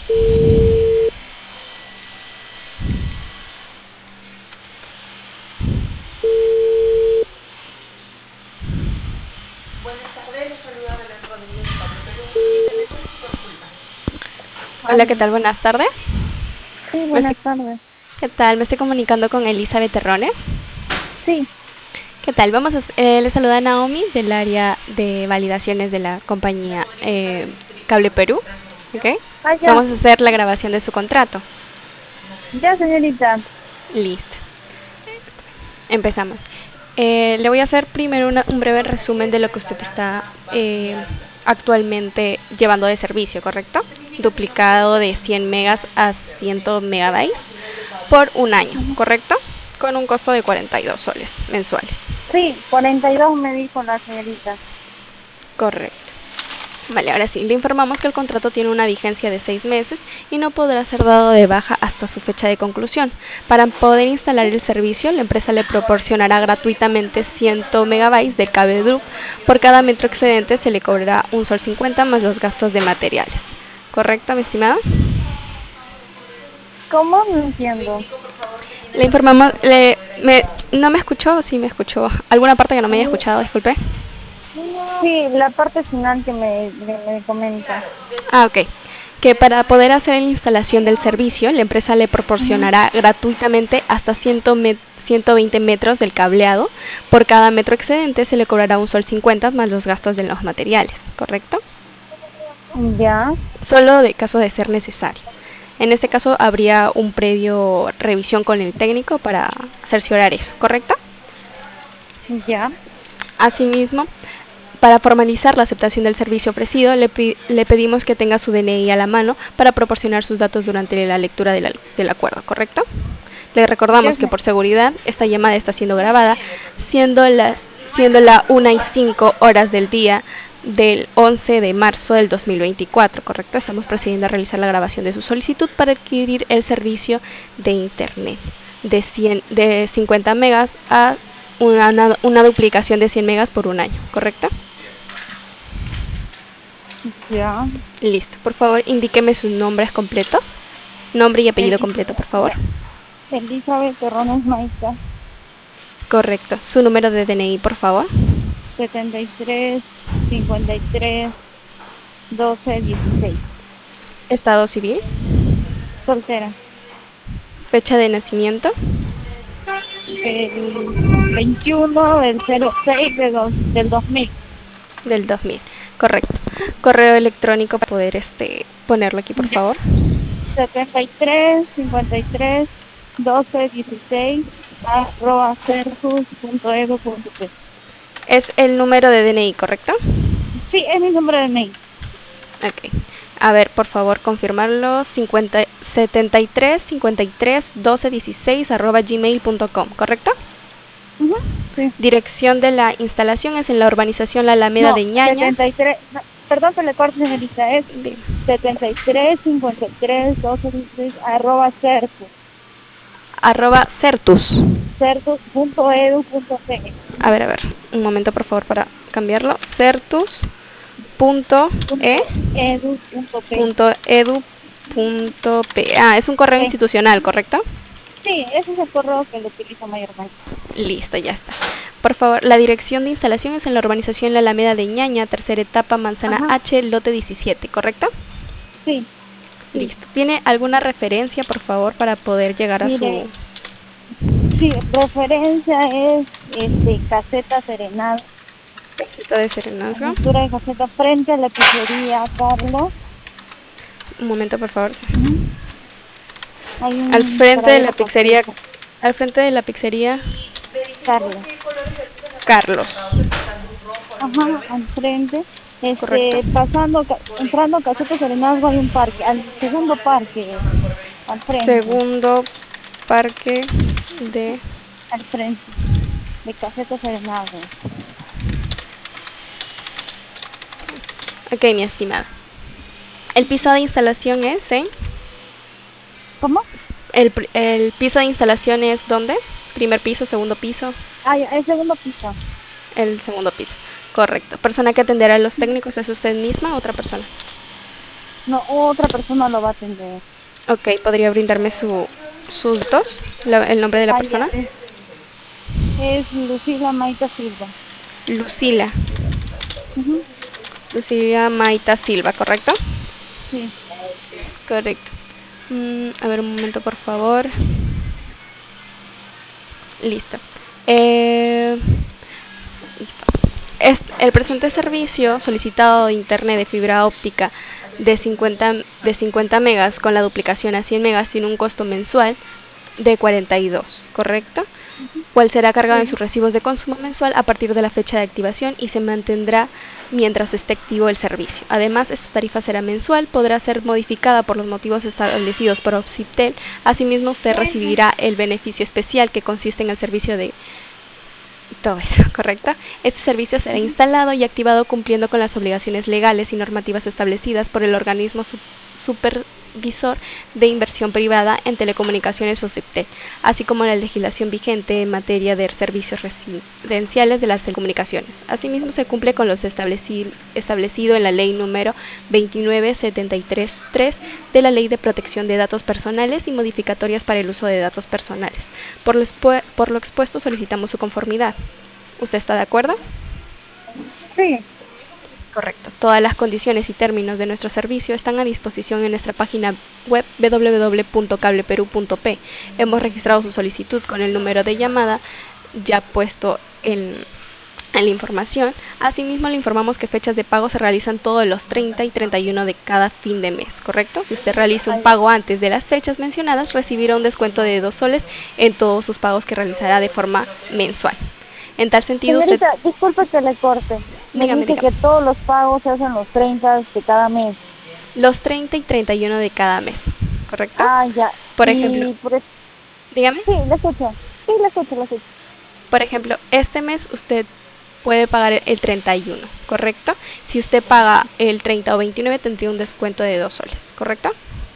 Hola, ¿qué tal? Buenas tardes. Sí, Me estoy- buenas tardes. ¿Qué tal? Me estoy comunicando con Elizabeth Terrones. Sí, ¿Qué tal? Le saluda Naomi del área de validaciones de la compañía Cable Perú. ¿Ok? ya, Vamos a hacer la grabación de su contrato. ya, señorita. Listo. Empezamos. Le voy a hacer primero un breve resumen de lo que usted está actualmente llevando de servicio, ¿correcto? Duplicado de 100 megas a 100 megabytes por un año, Ujú. ¿correcto? Con un costo de 42 soles mensuales. Sí, 42 me dijo la señorita. Correcto. Vale, ahora sí, le informamos que el contrato tiene una vigencia de 6 meses y no podrá ser dado de baja hasta su fecha de conclusión. Para poder instalar el servicio, la empresa le proporcionará gratuitamente 100 megabytes de cable Drup. Por cada metro excedente se le cobrará un sol 50 más los gastos de materiales. ¿Correcto, mi estimada? ¿Cómo? No entiendo. Le informamos, ¿no me escuchó? Sí me escuchó. ¿Alguna parte que no me haya escuchado? Disculpe. Sí, la parte final que me comenta. Ok. Que para poder hacer la instalación del servicio, la empresa le Ujú. proporcionará gratuitamente hasta 120 metros del cableado. Por cada metro excedente se le cobrará un sol 50 más los gastos de los materiales, ¿correcto? Ya, Solo de caso de ser necesario. En este caso habría un previo revisión con el técnico para cerciorar eso, ¿correcto? ya. Asimismo, para formalizar la aceptación del servicio ofrecido, le pedimos que tenga su DNI a la mano para proporcionar sus datos durante la lectura del acuerdo, ¿correcto? Le Ya, recordamos que por seguridad esta llamada está siendo grabada, siendo la 1:05 del día del 11 de marzo del 2024, ¿correcto? Estamos procediendo a realizar la grabación de su solicitud para adquirir el servicio de Internet de 50 megas a una duplicación de 100 megas por un año, ¿correcto? ya. Listo. Por favor, indíqueme sus nombres completos. Nombre y apellido Eli- completo, por favor. ya. Elizabeth Terrones Maica, Correcto. Su número de DNI, por favor. 73, 53, 12, 16. Estado civil. Soltera. Fecha de nacimiento. El 21 del 06 del 2000. Del 2000. Correcto. Correo electrónico para poder ponerlo aquí, por Ya. favor. 73, 53, 12, 16, @certus.edu.p. Es el número de DNI, ¿correcto? Sí, es mi número de mail. Ok. A ver, por favor, confirmarlo. 73 53 12 16 gmail.com, ¿correcto? Ujú, sí. Dirección de la instalación es en la urbanización La Alameda No, de Ñañas. 73, no, perdón que le corte, señorita, es 73, 53, 12, 16, @certus, Certus. certus.edu.pe. A ver, un momento por favor para cambiarlo. Certus.e.edu.p. Ah, es un correo Sí, institucional, ¿correcto? sí, ese es el correo que lo utilizo mayormente. Listo, ya está. Por favor, la dirección de instalación es en la urbanización La Alameda de Ñaña, tercera etapa, Manzana Ajá, H, lote 17, ¿correcto? sí, sí. Listo. ¿Tiene alguna referencia, por favor, para poder llegar a su Mire, sí, referencia es Caseta Serenada, caseta de a la serenazgo? altura de Caseta, frente a la pizzería Carlos. Un momento, por favor. Ujú. Hay Al un frente de la paradero pizzería, completo, al frente de la pizzería Carlos. Carlos, Ajá, al frente. ¿correcto? Entrando a Caseta Serenazgo hay un parque, al segundo parque, al frente, Segundo parque de... al frente de Caseta Serenazgo. Ok, mi estimada. El piso de instalación es en... ¿Cómo? El piso de instalación es ¿dónde? Primer piso, segundo piso, Ah, ya, el segundo piso. el segundo piso. Correcto. Persona que atenderá a los técnicos es usted misma o otra persona. No, otra persona lo va a atender. Ok, ¿podría brindarme sus datos? ¿El nombre de la Ah, ya, persona? es Lucila Maita Silva. Lucila. Ujú, Lucila Maita Silva, ¿correcto? sí. Correcto. A ver, un momento, por favor. Listo. Listo. El presente servicio solicitado de internet de fibra óptica de 50 megas con la duplicación a 100 megas tiene un costo mensual de 42, ¿correcto? Cual será cargado en Sí. sus recibos de consumo mensual a partir de la fecha de activación y se mantendrá mientras esté activo el servicio. Además, esta tarifa será mensual, podrá ser modificada por los motivos establecidos por Opsitel. Asimismo, usted recibirá el beneficio especial que consiste en el servicio de todo eso, ¿correcto? Este servicio será Ujú. instalado y activado cumpliendo con las obligaciones legales y normativas establecidas por el organismo supervisor de inversión privada en telecomunicaciones OCIPTEL, así como la legislación vigente en materia de servicios residenciales de las telecomunicaciones. Asimismo, se cumple con lo establecido en la ley número 29733 de la Ley de Protección de Datos Personales y modificatorias para el uso de datos personales. Por lo expuesto, solicitamos su conformidad. ¿Usted está de acuerdo? Sí. Correcto. Todas las condiciones y términos de nuestro servicio están a disposición en nuestra página web www.cableperu.p. Hemos registrado su solicitud con el número de llamada ya puesto en la información. Asimismo, le informamos que fechas de pago se realizan todos los 30 y 31 de cada fin de mes, ¿correcto? Si usted realiza un Ah, ya. pago antes de las fechas mencionadas, recibirá un descuento de 2 soles en todos sus pagos que realizará de forma mensual. En tal sentido, usted... Señorita, disculpe que le corte. Me Dígame, dice dígame. que todos los pagos se hacen los 30 de cada mes. Los 30 y 31 de cada mes, ¿correcto? Ah, ya. Por ejemplo, Y dígame. sí, le escucho. Sí, le escucho, le escucho. Por ejemplo, este mes usted puede pagar el 31, ¿correcto? Si usted paga el 30 o 29 tendría un descuento de 2 soles, ¿correcto?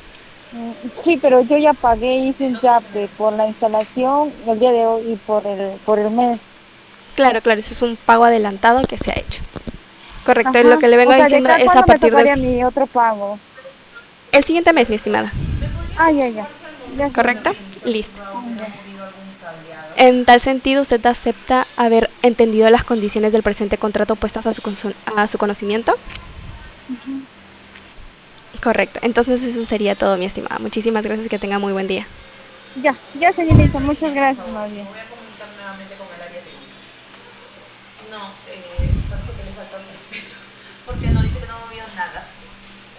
Sí, pero yo ya pagué, hice un YAPE por la instalación el día de hoy y por el mes. Claro, claro, ese es un pago adelantado que se ha hecho. Correcto, lo Ajá. que le vengo O sea, ¿de diciendo acá es a cuándo me partir del tocaría mi otro pago? el siguiente mes, mi estimada. Ah, ya, ya. Ya sé. ¿Correcto? Listo. Ah, ya. En tal sentido, usted acepta haber entendido las condiciones del presente contrato puestas a su conocimiento. Ujú. Correcto. Entonces eso sería todo, mi estimada. Muchísimas gracias y que tenga muy buen día. Ya, ya, señorita. Muchas gracias, más bien.